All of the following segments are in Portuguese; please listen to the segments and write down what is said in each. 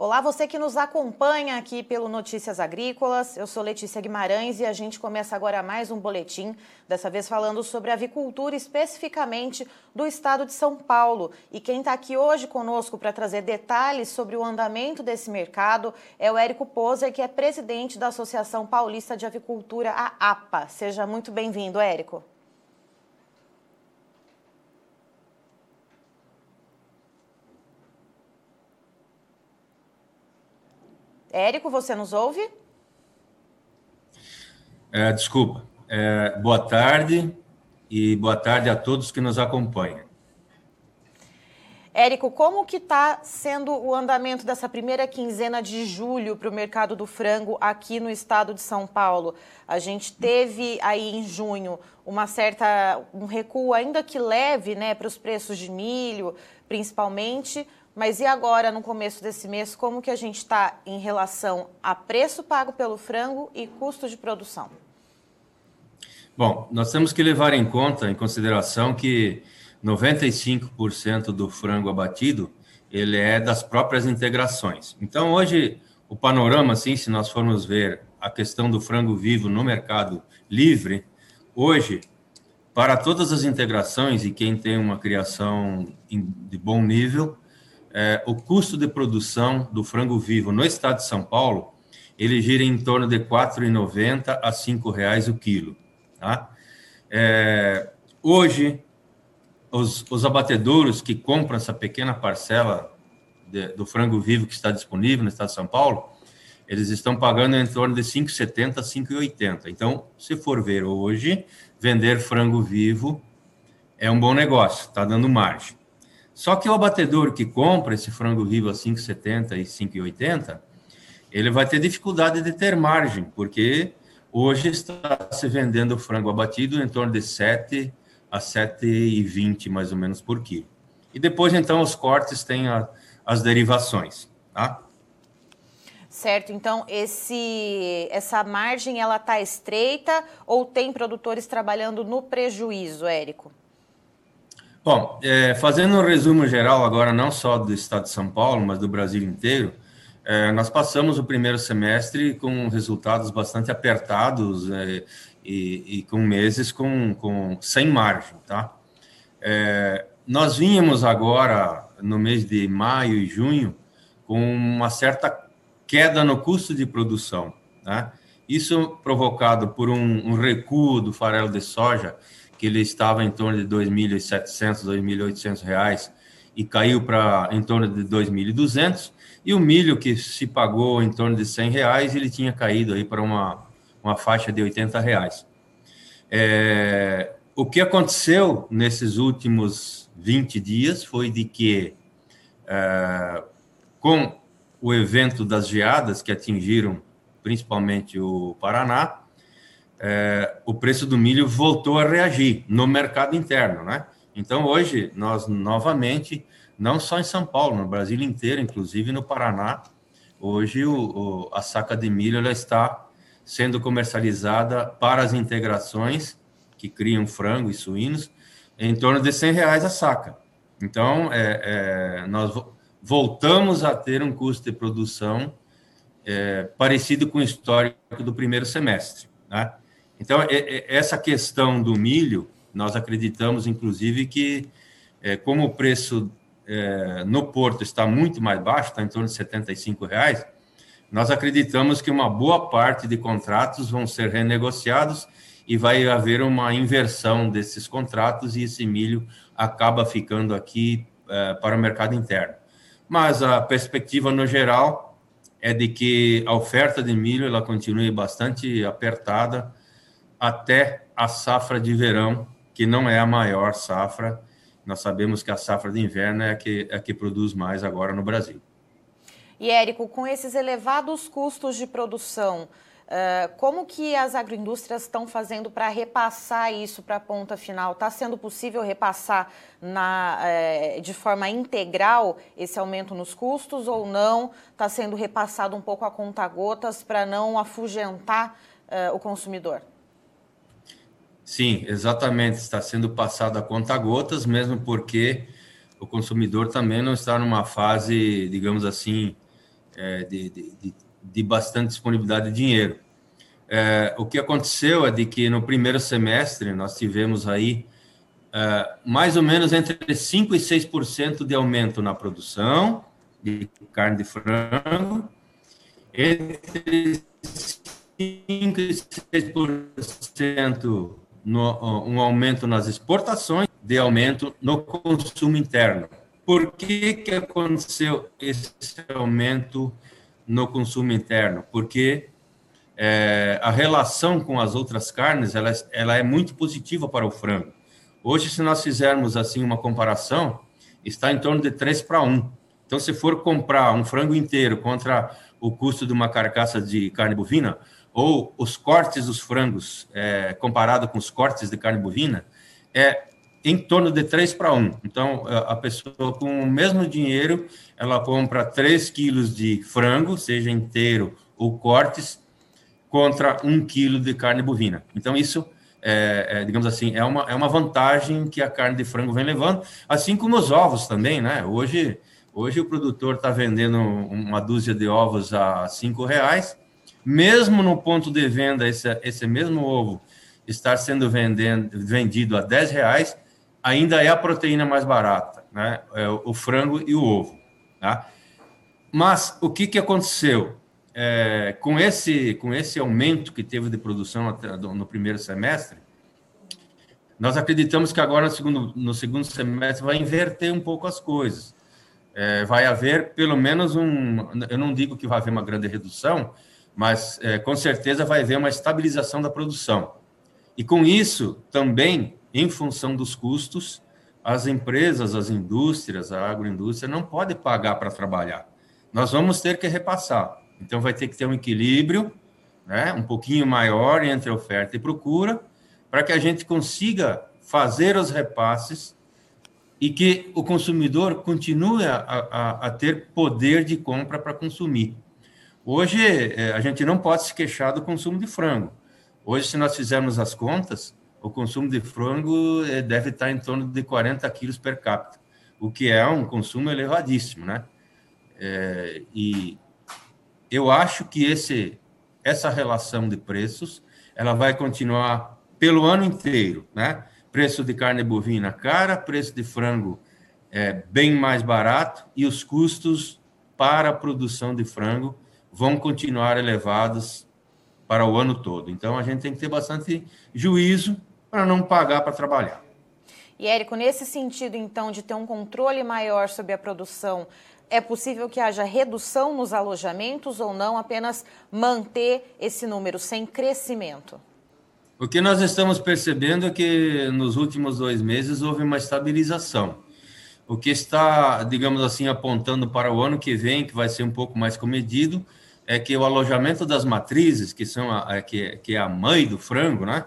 Olá, você que nos acompanha aqui pelo Notícias Agrícolas. Eu sou Letícia Guimarães e a gente começa agora mais um boletim, dessa vez falando sobre avicultura, especificamente do estado de São Paulo. E quem está aqui hoje conosco para trazer detalhes sobre o andamento desse mercado é o Érico Poser, que é presidente da Associação Paulista de Avicultura, a APA. Seja muito bem-vindo, Érico. Érico, você nos ouve? Desculpa. Boa tarde e boa tarde a todos que nos acompanham. Érico, como que está sendo o andamento dessa primeira quinzena de julho para o mercado do frango aqui no estado de São Paulo? A gente teve aí em junho um recuo ainda que leve, né, para os preços de milho, principalmente. Mas e agora, no começo desse mês, como que a gente está em relação a preço pago pelo frango e custo de produção? Bom, nós temos que levar em consideração que 95% do frango abatido, ele é das próprias integrações. Então, hoje, o panorama, assim, se nós formos ver a questão do frango vivo no mercado livre, hoje, para todas as integrações e quem tem uma criação de bom nível, o custo de produção do frango vivo no estado de São Paulo, ele gira em torno de R$ 4,90 a R$ 5,00 o quilo. Tá? Hoje, os abatedouros que compram essa pequena parcela do frango vivo que está disponível no estado de São Paulo, eles estão pagando em torno de R$ 5,70 a R$ 5,80. Então, se for ver hoje, vender frango vivo é um bom negócio, está dando margem. Só que o abatedor que compra esse frango vivo a R$ 5,70 e R$ 5,80, ele vai ter dificuldade de ter margem, porque hoje está se vendendo frango abatido em torno de 7 a 7,20 mais ou menos por quilo. E depois, então, os cortes têm as derivações, tá? Certo, então essa margem ela está estreita ou tem produtores trabalhando no prejuízo, Érico? Bom, fazendo um resumo geral agora, não só do estado de São Paulo, mas do Brasil inteiro, nós passamos o primeiro semestre com resultados bastante apertados e com meses sem margem, tá? Nós vínhamos agora, no mês de maio e junho, com uma certa queda no custo de produção, né? Isso provocado por um recuo do farelo de soja, que ele estava em torno de R$ 2.700, R$ 2.800 e caiu para em torno de R$ 2.200, e o milho que se pagou em torno de R$ 100, ele tinha caído aí para uma faixa de R$ 80. O que aconteceu nesses últimos 20 dias foi de que, com o evento das geadas que atingiram principalmente o Paraná, o preço do milho voltou a reagir no mercado interno, né? Então, hoje, nós novamente, não só em São Paulo, no Brasil inteiro, inclusive no Paraná, hoje a saca de milho ela está sendo comercializada para as integrações que criam frango e suínos em torno de R$ 100 a saca. Então, nós voltamos a ter um custo de produção parecido com o histórico do primeiro semestre, né? Então, essa questão do milho, nós acreditamos, inclusive, que como o preço no porto está muito mais baixo, está em torno de R$ 75, nós acreditamos que uma boa parte de contratos vão ser renegociados e vai haver uma inversão desses contratos e esse milho acaba ficando aqui para o mercado interno. Mas a perspectiva, no geral, é de que a oferta de milho ela continue bastante apertada até a safra de verão, que não é a maior safra. Nós sabemos que a safra de inverno é a que produz mais agora no Brasil. E, Érico, com esses elevados custos de produção, como que as agroindústrias estão fazendo para repassar isso para a ponta final? Está sendo possível repassar de forma integral esse aumento nos custos ou não? Está sendo repassado um pouco a conta-gotas para não afugentar o consumidor? Sim, exatamente. Está sendo passado a conta-gotas, mesmo porque o consumidor também não está numa fase, digamos assim, de bastante disponibilidade de dinheiro. O que aconteceu é de que no primeiro semestre nós tivemos aí mais ou menos entre 5% e 6% de aumento na produção de carne de frango, entre 5% e 6% um aumento nas exportações, de aumento no consumo interno. Por que aconteceu esse aumento no consumo interno? Porque a relação com as outras carnes ela é muito positiva para o frango. Hoje, se nós fizermos assim uma comparação, está em torno de 3:1. Então, se for comprar um frango inteiro contra o custo de uma carcaça de carne bovina, ou os cortes dos frangos comparado com os cortes de carne bovina, é em torno de 3:1. Então, a pessoa com o mesmo dinheiro, ela compra 3 quilos de frango, seja inteiro ou cortes, contra 1 quilo de carne bovina. Então, isso, digamos assim, é uma vantagem que a carne de frango vem levando, assim como os ovos também, né? Hoje o produtor está vendendo uma dúzia de ovos a R$5, mesmo no ponto de venda, esse mesmo ovo estar sendo vendido a R$10, ainda é a proteína mais barata, né? O frango e o ovo, tá? Mas o que aconteceu? Com esse aumento que teve de produção no primeiro semestre, nós acreditamos que agora no segundo semestre vai inverter um pouco as coisas. Vai haver pelo menos eu não digo que vai haver uma grande redução, mas com certeza vai haver uma estabilização da produção. E com isso, também, em função dos custos, as empresas, as indústrias, a agroindústria não pode pagar para trabalhar. Nós vamos ter que repassar. Então, vai ter que ter um equilíbrio, né, um pouquinho maior entre oferta e procura, para que a gente consiga fazer os repasses e que o consumidor continue a ter poder de compra para consumir. Hoje, a gente não pode se queixar do consumo de frango. Hoje, se nós fizermos as contas, o consumo de frango deve estar em torno de 40 quilos per capita, o que é um consumo elevadíssimo, né? E eu acho que essa relação de preços ela vai continuar pelo ano inteiro, né? Preço de carne bovina cara, preço de frango bem mais barato e os custos para a produção de frango vão continuar elevados para o ano todo. Então, a gente tem que ter bastante juízo para não pagar para trabalhar. E, Érico, nesse sentido, então, de ter um controle maior sobre a produção, é possível que haja redução nos alojamentos ou não, apenas manter esse número sem crescimento? O que nós estamos percebendo é que nos últimos 2 meses houve uma estabilização. O que está, digamos assim, apontando para o ano que vem, que vai ser um pouco mais comedido, é que o alojamento das matrizes, que é a mãe do frango, né?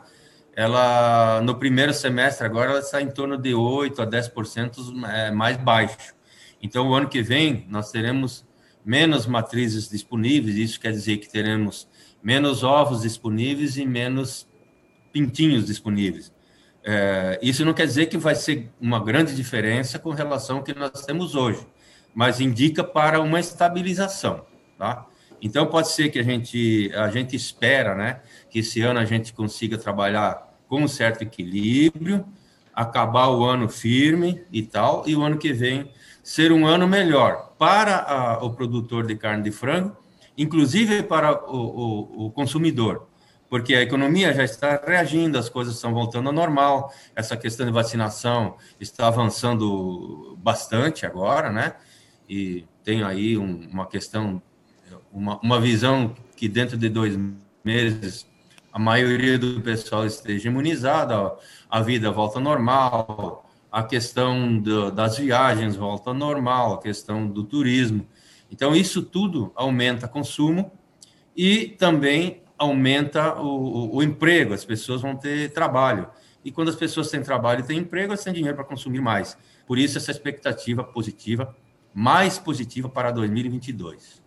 Ela, no primeiro semestre agora, ela está em torno de 8% a 10% mais baixo. Então, o ano que vem, nós teremos menos matrizes disponíveis, isso quer dizer que teremos menos ovos disponíveis e menos pintinhos disponíveis. Isso não quer dizer que vai ser uma grande diferença com relação ao que nós temos hoje, mas indica para uma estabilização, tá? Então, pode ser que a gente espera, né, que esse ano a gente consiga trabalhar com um certo equilíbrio, acabar o ano firme e tal, e o ano que vem ser um ano melhor para o produtor de carne de frango, inclusive para o consumidor, porque a economia já está reagindo, as coisas estão voltando ao normal, essa questão de vacinação está avançando bastante agora, né, e tem aí uma questão, uma visão que dentro de 2 meses a maioria do pessoal esteja imunizada, a vida volta ao normal, a questão das viagens volta ao normal, a questão do turismo. Então, isso tudo aumenta consumo e também aumenta o emprego, as pessoas vão ter trabalho. E quando as pessoas têm trabalho e têm emprego, elas têm dinheiro para consumir mais. Por isso, essa expectativa positiva, mais positiva para 2022.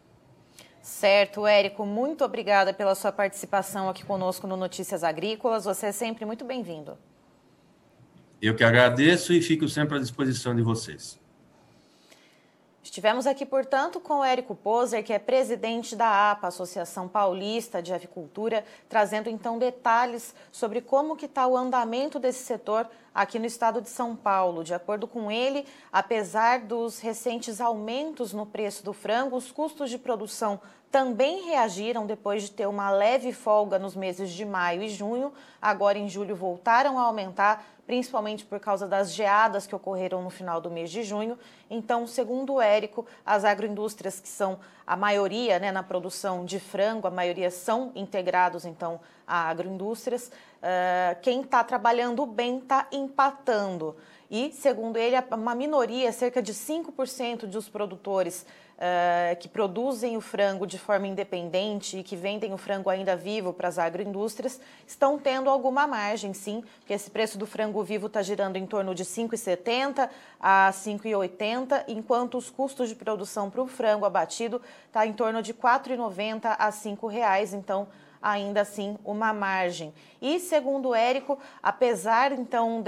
Certo, Érico, muito obrigada pela sua participação aqui conosco no Notícias Agrícolas. Você é sempre muito bem-vindo. Eu que agradeço e fico sempre à disposição de vocês. Estivemos aqui, portanto, com o Érico Poser, que é presidente da APA, Associação Paulista de Avicultura, trazendo então detalhes sobre como que está o andamento desse setor aqui no estado de São Paulo. De acordo com ele, apesar dos recentes aumentos no preço do frango, os custos de produção também reagiram depois de ter uma leve folga nos meses de maio e junho. Agora, em julho, voltaram a aumentar, principalmente por causa das geadas que ocorreram no final do mês de junho. Então, segundo o Érico, as agroindústrias, que são a maioria, né, na produção de frango, a maioria são integrados, então, a agroindústrias. Quem está trabalhando bem está empatando. E, segundo ele, uma minoria, cerca de 5% dos produtores que produzem o frango de forma independente e que vendem o frango ainda vivo para as agroindústrias, estão tendo alguma margem, sim, porque esse preço do frango vivo está girando em torno de R$ 5,70 a R$ 5,80, enquanto os custos de produção para o frango abatido está em torno de R$ 4,90 a R$ 5,00, então ainda assim uma margem. E, segundo o Érico, apesar então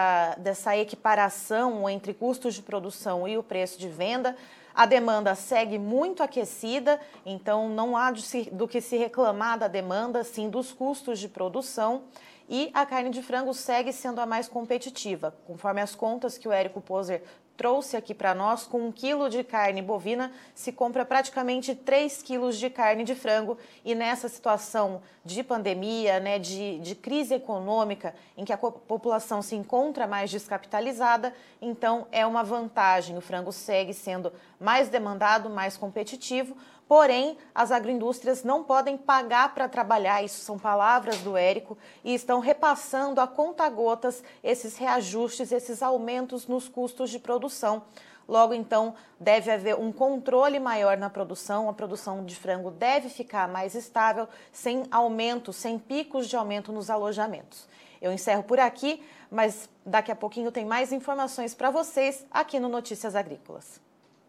dessa equiparação entre custos de produção e o preço de venda, a demanda segue muito aquecida, então não há do que se reclamar da demanda, sim dos custos de produção. E a carne de frango segue sendo a mais competitiva, conforme as contas que o Érico Poser trouxe aqui para nós. Com 1 quilo de carne bovina se compra praticamente 3 quilos de carne de frango, e nessa situação de pandemia, né, de crise econômica, em que a população se encontra mais descapitalizada, então é uma vantagem. O frango segue sendo mais demandado, mais competitivo, porém as agroindústrias não podem pagar para trabalhar, isso são palavras do Érico, e estão repassando a conta-gotas esses reajustes, esses aumentos nos custos de produção. Logo, então, deve haver um controle maior na produção, a produção de frango deve ficar mais estável, sem aumento, sem picos de aumento nos alojamentos. Eu encerro por aqui, mas daqui a pouquinho tem mais informações para vocês aqui no Notícias Agrícolas.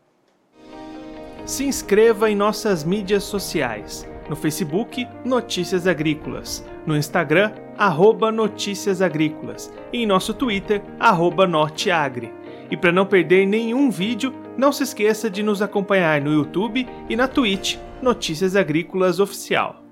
Se inscreva em nossas mídias sociais. No Facebook, Notícias Agrícolas. No Instagram, @Notícias Agrícolas. E em nosso Twitter, @Norteagri. E para não perder nenhum vídeo, não se esqueça de nos acompanhar no YouTube e na Twitch, Notícias Agrícolas Oficial.